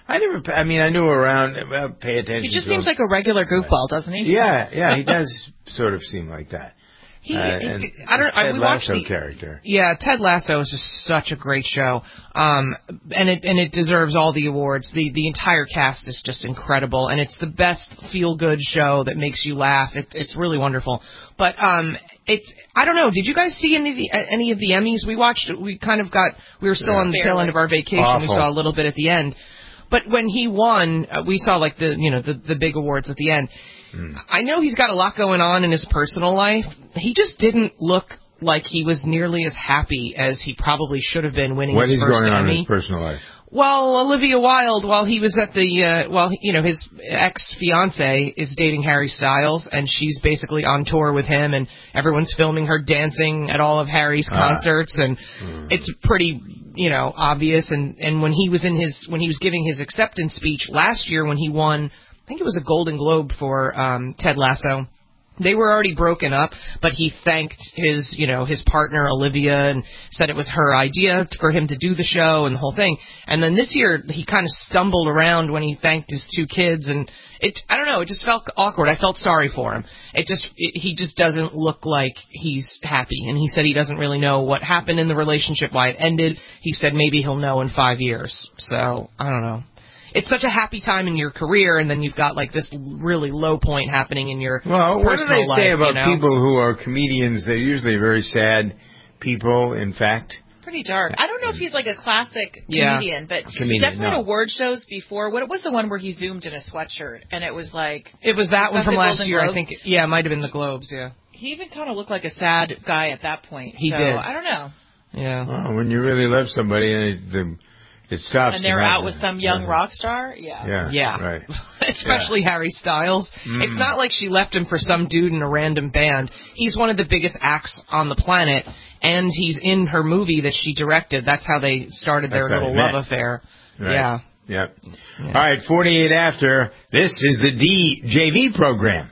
I never. I mean, I knew around. Well, pay attention. He just to seems him. like a regular goofball, doesn't he? Yeah, yeah, he does sort of seem like that. He, uh, it, and I don't. Ted I, we watched Lasso the character. Yeah, Ted Lasso is just such a great show, um, and it and it deserves all the awards. The the entire cast is just incredible, and it's the best feel good show that makes you laugh. It, it's really wonderful. But um, it's I don't know. Did you guys see any of the any of the Emmys? We watched. We kind of got. We were still Yeah. on the tail end of our vacation. Awful. We saw a little bit at the end. But when he won, uh, we saw like the you know the the big awards at the end. Mm. I know he's got a lot going on in his personal life. He just didn't look like he was nearly as happy as he probably should have been winning What his is first going on Emmy. in his personal life? Well, Olivia Wilde, while he was at the, uh, well, you know, his ex-fiancée is dating Harry Styles, and she's basically on tour with him, and everyone's filming her dancing at all of Harry's Ah. concerts, and mm. it's pretty, you know, obvious. And, and when he was in his, when he was giving his acceptance speech last year when he won, I think it was a Golden Globe for um, Ted Lasso. They were already broken up, but he thanked his, you know, his partner Olivia and said it was her idea for him to do the show and the whole thing. And then this year he kind of stumbled around when he thanked his two kids, and it, I don't know, it just felt awkward. I felt sorry for him. It just, it, he just doesn't look like he's happy. And he said he doesn't really know what happened in the relationship, why it ended. He said maybe he'll know in five years. So I don't know. It's such a happy time in your career, and then you've got like this really low point happening in your well, personal life. What do they say life, about you know? people who are comedians? They're usually very sad people, in fact. Pretty dark. I don't know if he's like a classic Yeah. comedian, but Comedian, definitely no. at award shows before. What was the one where he zoomed in a sweatshirt, and it was like... It was that one was from it last Golden year, I Globes? think. Yeah, it might have been the Globes, yeah. He even kind of looked like a sad guy at that point. He so, did. I don't know. Yeah. Well, when you really love somebody and it, the, it stops. And they're you have out to- with some young rock star? Yeah. Yeah, Yeah. right. Especially Yeah. Harry Styles. Mm. It's not like she left him for some dude in a random band. He's one of the biggest acts on the planet, and he's in her movie that she directed. That's how they started their That's how little they love met. affair. Right. Yeah. Yep. Yeah. All right, forty-eight after. This is the D J V program.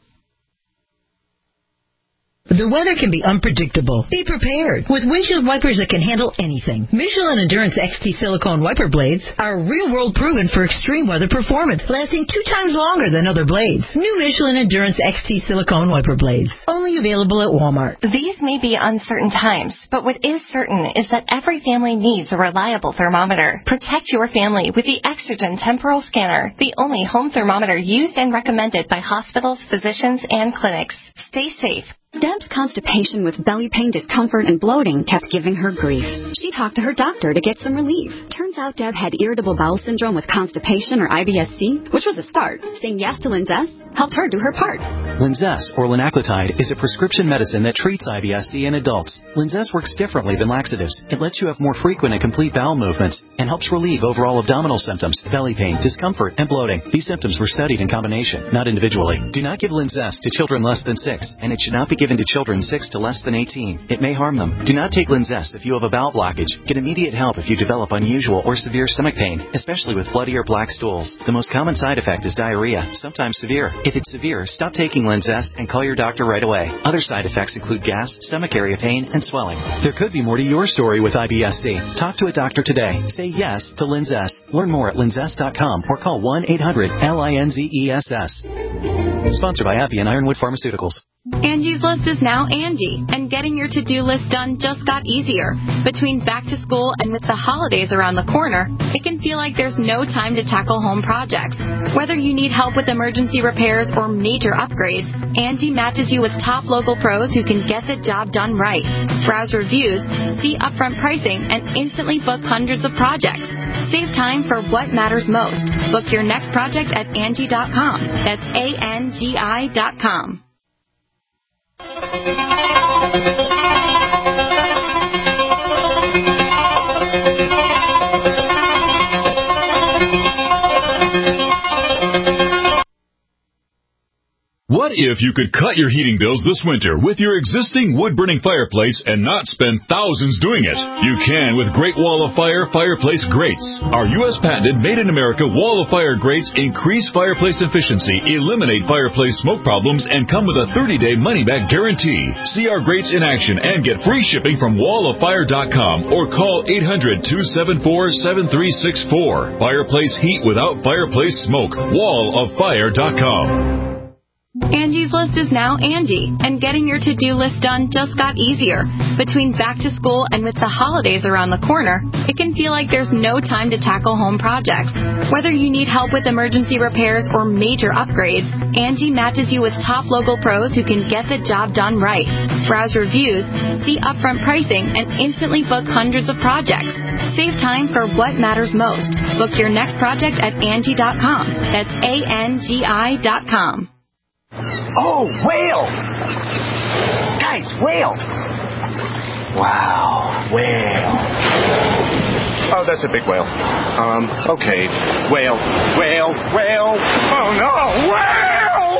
The weather can be unpredictable. Be prepared with windshield wipers that can handle anything. Michelin Endurance X T silicone wiper blades are real-world proven for extreme weather performance, lasting two times longer than other blades. New Michelin Endurance X T silicone wiper blades, only available at Walmart. These may be uncertain times, but what is certain is that every family needs a reliable thermometer. Protect your family with the Exergen Temporal Scanner, the only home thermometer used and recommended by hospitals, physicians, and clinics. Stay safe. Deb's constipation with belly pain, discomfort, and bloating kept giving her grief. She talked to her doctor to get some relief. Turns out Deb had irritable bowel syndrome with constipation, or I B S C, which was a start. Saying yes to Linzess helped her do her part. Linzess, or linaclotide, is a prescription medicine that treats I B S C in adults. Linzess works differently than laxatives. It lets you have more frequent and complete bowel movements and helps relieve overall abdominal symptoms, belly pain, discomfort, and bloating. These symptoms were studied in combination, not individually. Do not give Linzess to children less than six, and it should not be given to children six to less than eighteen. It may harm them. Do not take Linzess if you have a bowel blockage. Get immediate help if you develop unusual or severe stomach pain, especially with bloody or black stools. The most common side effect is diarrhea, sometimes severe. If it's severe, stop taking Linzess and call your doctor right away. Other side effects include gas, stomach area pain, and swelling. There could be more to your story with I B S C. Talk to a doctor today. Say yes to Linzess. Learn more at linzess dot com or call one eight hundred L I N Z E S S. Sponsored by Appy and Ironwood Pharmaceuticals. Angie's List is now Angie, and getting your to-do list done just got easier. Between back to school and with the holidays around the corner, it can feel like there's no time to tackle home projects. Whether you need help with emergency repairs or major upgrades, Angie matches you with top local pros who can get the job done right. Browse reviews, see upfront pricing, and instantly book hundreds of projects. Save time for what matters most. Book your next project at Angie dot com. That's A N G I dot com. What What if you could cut your heating bills this winter with your existing wood-burning fireplace and not spend thousands doing it? You can with Great Wall of Fire fireplace grates. Our U S patented made-in-America Wall of Fire grates increase fireplace efficiency, eliminate fireplace smoke problems, and come with a thirty-day money-back guarantee. See our grates in action and get free shipping from wall of fire dot com or call eight hundred, two seven four, seven three six four. Fireplace heat without fireplace smoke. wall of fire dot com. Angie's List is now Angie, and getting your to-do list done just got easier. Between back to school and with the holidays around the corner, it can feel like there's no time to tackle home projects. Whether you need help with emergency repairs or major upgrades, Angie matches you with top local pros who can get the job done right. Browse reviews, see upfront pricing, and instantly book hundreds of projects. Save time for what matters most. Book your next project at Angie dot com. That's A N G I dot com. Oh, whale! Guys, whale! Wow, whale. Oh, that's a big whale. Um, okay. Whale, whale, whale. Oh, no, whale!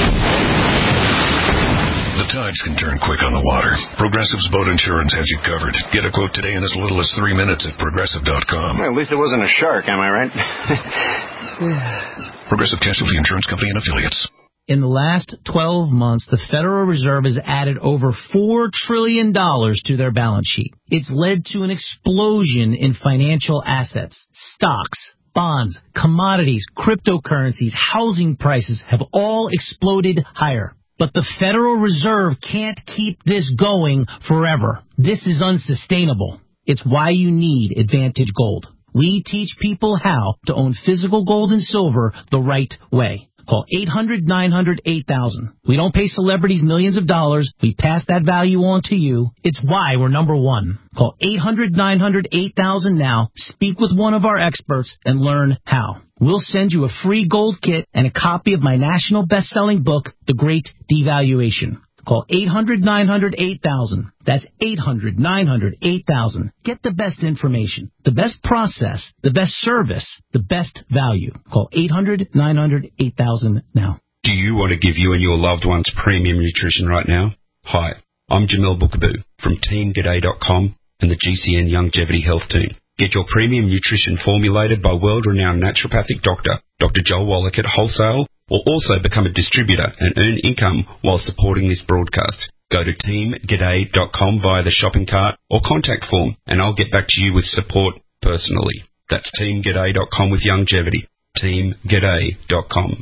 The tides can turn quick on the water. Progressive's boat insurance has you covered. Get a quote today in as little as three minutes at progressive dot com. Well, at least it wasn't a shark, am I right? Progressive Casualty Insurance Company and Affiliates. In the last twelve months, the Federal Reserve has added over four trillion dollars to their balance sheet. It's led to an explosion in financial assets. Stocks, bonds, commodities, cryptocurrencies, housing prices have all exploded higher. But the Federal Reserve can't keep this going forever. This is unsustainable. It's why you need Advantage Gold. We teach people how to own physical gold and silver the right way. Call eight hundred, nine hundred, eight thousand. We don't pay celebrities millions of dollars. We pass that value on to you. It's why we're number one. Call eight hundred, nine hundred, eight thousand now. Speak with one of our experts and learn how. We'll send you a free gold kit and a copy of my national best-selling book, The Great Devaluation. Call eight hundred, nine hundred, eight thousand. That's eight hundred, nine hundred, eight thousand. Get the best information, the best process, the best service, the best value. Call eight hundred, nine hundred, eight thousand now. Do you want to give you and your loved ones premium nutrition right now? Hi, I'm Jamil Bookaboo from team g'day dot com and the G C N Longevity Health Team. Get your premium nutrition formulated by world-renowned naturopathic doctor, Doctor Joel Wallach at Wholesale, or also become a distributor and earn income while supporting this broadcast. Go to team g'day dot com via the shopping cart or contact form, and I'll get back to you with support personally. That's team g'day dot com with longevity. team g'day dot com.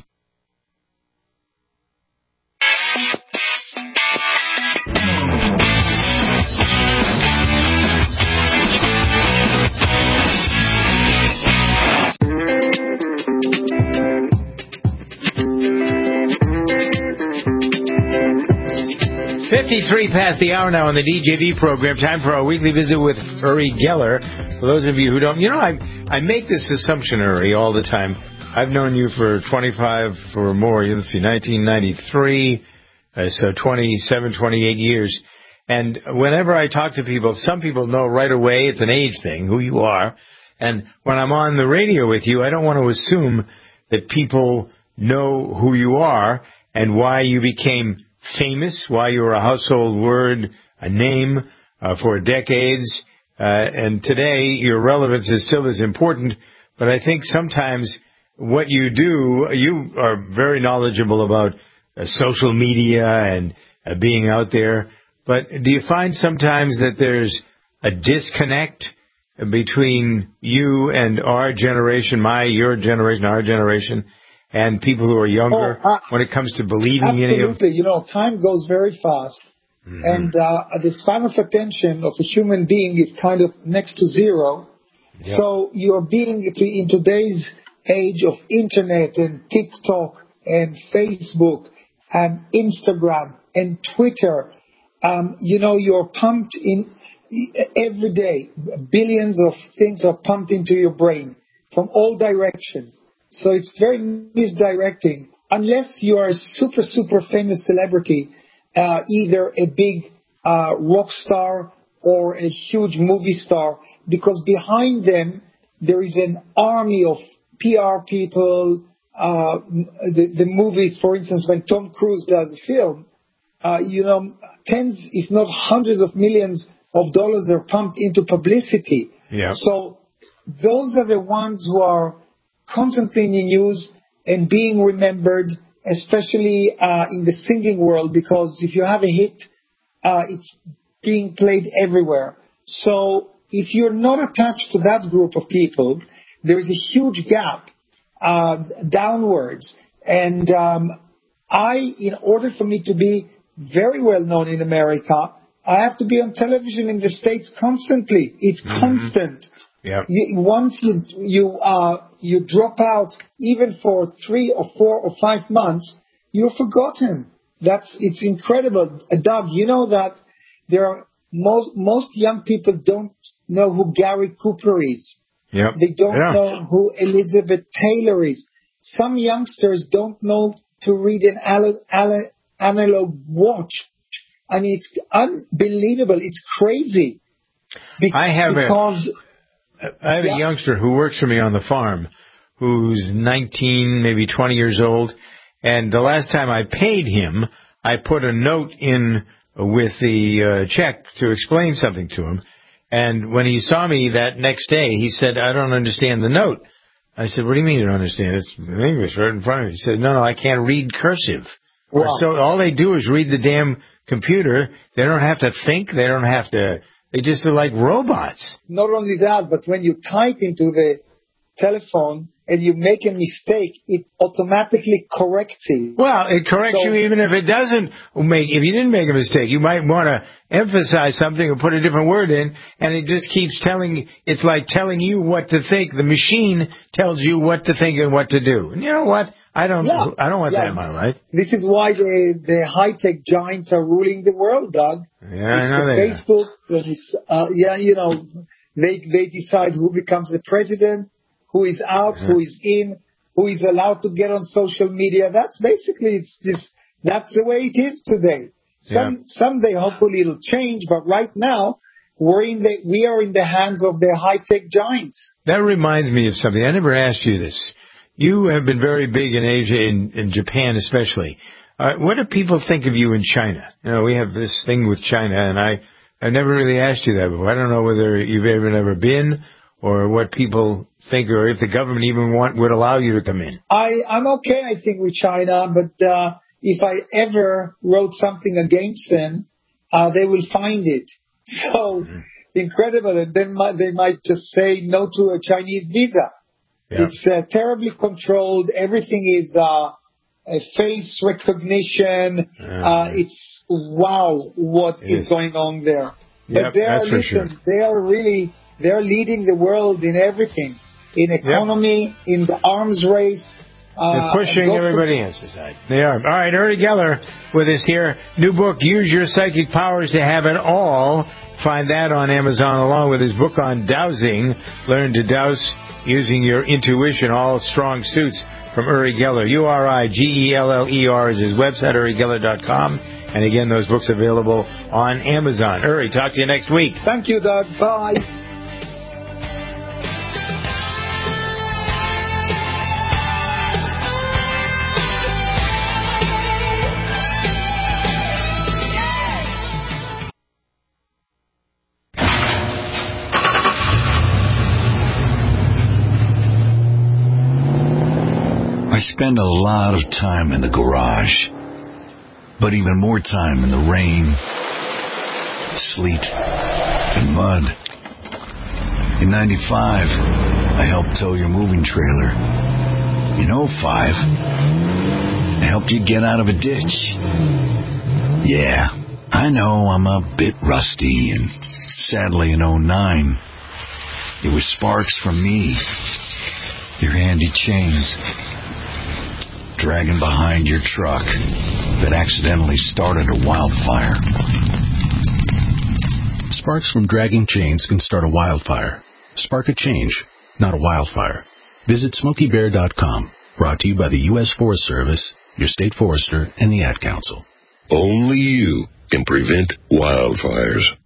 fifty-three past the hour now on the D J V program. Time for our weekly visit with Uri Geller. For those of you who don't, you know, I I make this assumption, Uri, all the time. I've known you for twenty-five or more, let's see, nineteen ninety-three, uh, so twenty-seven, twenty-eight years. And whenever I talk to people, some people know right away it's an age thing, who you are. And when I'm on the radio with you, I don't want to assume that people know who you are and why you became famous, why you're a household word, a name uh, for decades, uh, and today your relevance is still as important, but I think sometimes what you do, you are very knowledgeable about uh, social media and uh, being out there, but do you find sometimes that there's a disconnect between you and our generation, my, your generation, our generation, and people who are younger oh, uh, when it comes to believing absolutely. in it? Absolutely. You know, time goes very fast. Mm-hmm. And uh, the span of attention of a human being is kind of next to zero. Yep. So you're being, in today's age of internet and TikTok and Facebook and Instagram and Twitter, um, you know, you're pumped in every day. Billions of things are pumped into your brain from all directions. So it's very misdirecting. Unless you are a super, super famous celebrity, uh, either a big uh, rock star or a huge movie star, because behind them there is an army of P R people, uh, the, the movies, for instance, when Tom Cruise does a film, uh, you know, tens, if not hundreds of millions of dollars are pumped into publicity. Yeah. So those are the ones who are constantly in the news and being remembered, especially uh, in the singing world, because if you have a hit, uh, it's being played everywhere. So if you're not attached to that group of people, there is a huge gap uh, downwards. And um, I, in order for me to be very well known in America, I have to be on television in the States constantly. It's mm-hmm. constant. Yeah. You, once you you uh you drop out, even for three or four or five months, you're forgotten. That's it's incredible, uh, Doug. You know that there are most most young people don't know who Gary Cooper is. Yep. They don't yeah. know who Elizabeth Taylor is. Some youngsters don't know to read an analog, analog watch. I mean, it's unbelievable. It's crazy. Be- I have because, a, I have yeah. a youngster who works for me on the farm who's nineteen, maybe twenty years old. And the last time I paid him, I put a note in with the uh, check to explain something to him. And when he saw me that next day, he said, I don't understand the note. I said, what do you mean you don't understand? It's in English right in front of you. He said, no, no, I can't read cursive. Wow. So all they do is read the damn computer. They don't have to think. They don't have to. They just are like robots. Not only that, but when you type into the telephone and you make a mistake, it automatically corrects it. Well, it corrects so, you even if it doesn't make, if you didn't make a mistake. You might want to emphasize something or put a different word in, and it just keeps telling, it's like telling you what to think. The machine tells you what to think and what to do. And you know what? I don't, yeah, I don't want yeah. that in my life. This is why the, the high-tech giants are ruling the world, Doug. Yeah, it's I know the they Facebook, and it's, uh, yeah, you know, they, they decide who becomes the president, who is out, mm-hmm. who is in, who is allowed to get on social media. That's basically, it's just, that's the way it is today. Some, yeah. Someday, hopefully, it'll change, but right now, we're in the, we are in the hands of the high-tech giants. That reminds me of something. I never asked you this. You have been very big in Asia, in, in Japan especially. Uh, what do people think of you in China? You know, we have this thing with China, and I, I never really asked you that before. I don't know whether you've ever never been or what people think, or if the government even want would allow you to come in. I, I'm okay, I think, with China, but uh, if I ever wrote something against them, uh, they will find it. So mm-hmm. incredible, and then they might just say no to a Chinese visa. Yeah. It's uh, terribly controlled. Everything is uh, a face recognition. Mm-hmm. Uh, it's wow, what it is, is going on there. Yep, but they are, that's for listen, sure. they are really, they are leading the world in everything. In economy, yep. in the arms race. Uh, They're pushing everybody else's side. They are. All right, Uri Geller with us here. New book, Use Your Psychic Powers to Have It All. Find that on Amazon along with his book on dowsing. Learn to douse using your intuition, all strong suits from Uri Geller. U R I G E L L E R is his website, uri geller dot com. And again, those books available on Amazon. Uri, talk to you next week. Thank you, Doug. Bye. I spend a lot of time in the garage, but even more time in the rain, sleet, and mud. In ninety-five, I helped tow your moving trailer. In oh five, I helped you get out of a ditch. Yeah, I know I'm a bit rusty, and sadly in oh nine, it was sparks from me, your handy chains, dragging behind your truck that accidentally started a wildfire. Sparks from dragging chains can start a wildfire. Spark a change, not a wildfire. Visit Smokey Bear dot com. Brought to you by the U S Forest Service, your state forester, and the Ad Council. Only you can prevent wildfires.